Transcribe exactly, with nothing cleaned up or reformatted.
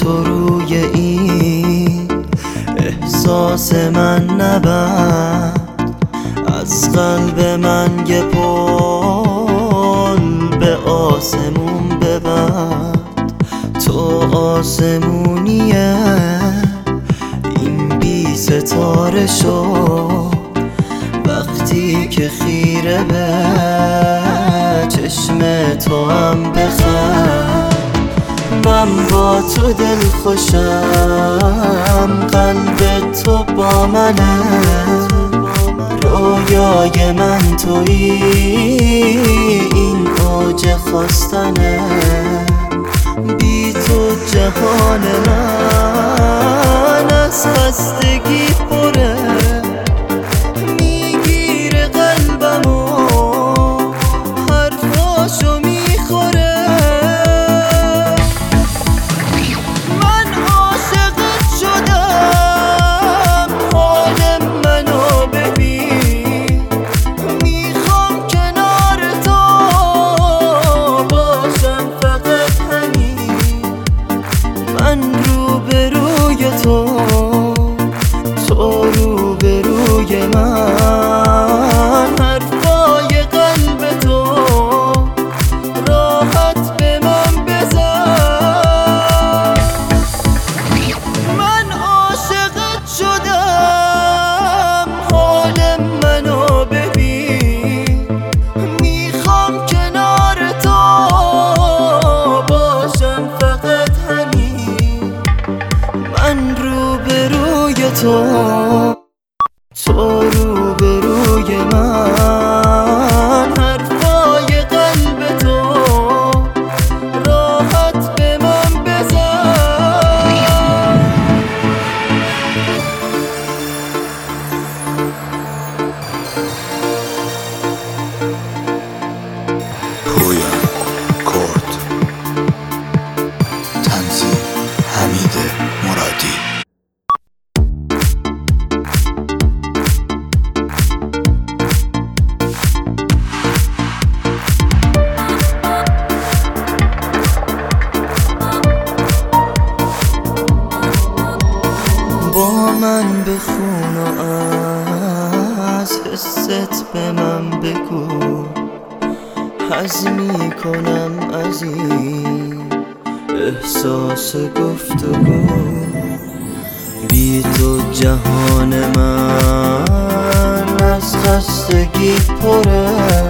تو روی این احساس من نبند، از قلب من یه پل به آسمون ببند. تو آسمونیه این بی ستاره شو، وقتی که خیره به چشم تو هم بخند. من با تو دل خوشم، قلب تو با منه، رویای من تویی این اوج خواستنه. بی تو جهان من از خستگی پره، میگیره قلبمو حرفاشو میخوره. من عاشقت شدم، حال منو ببین، میخوام کنار تو باشم فقط همین. من روبروی تو، تو روبروی من، حرفای قلب تو راحت به من بزن. من عاشقت شدم، حال منو ببین، میخوام کنار تو باشم فقط همین. من روبروی تو، تو روبروی من، حرفای قلب تو راحت به من بزن. پویان کرد، تنظیم حمید مرادی. با من بخون و از حست به من بگو، حظ میکنم از این احساس گفتگو. بی تو جهان من از خستگی پره،